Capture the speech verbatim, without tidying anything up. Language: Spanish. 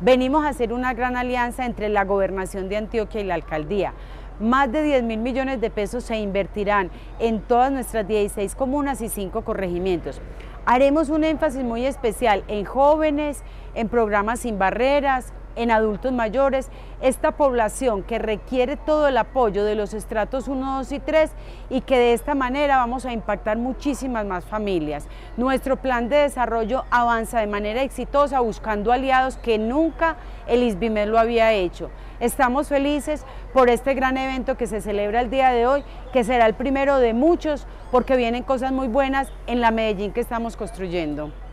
Venimos a hacer una gran alianza entre la Gobernación de Antioquia y la Alcaldía. Más de diez mil millones de pesos se invertirán en todas nuestras dieciséis comunas y cinco corregimientos. Haremos un énfasis muy especial en jóvenes, en programas sin barreras, en adultos mayores, esta población que requiere todo el apoyo de los estratos uno, dos y tres y que de esta manera vamos a impactar muchísimas más familias. Nuestro plan de desarrollo avanza de manera exitosa buscando aliados que nunca el ISBIMED lo había hecho. Estamos felices por este gran evento que se celebra el día de hoy, que será el primero de muchos porque vienen cosas muy buenas en la Medellín que estamos construyendo.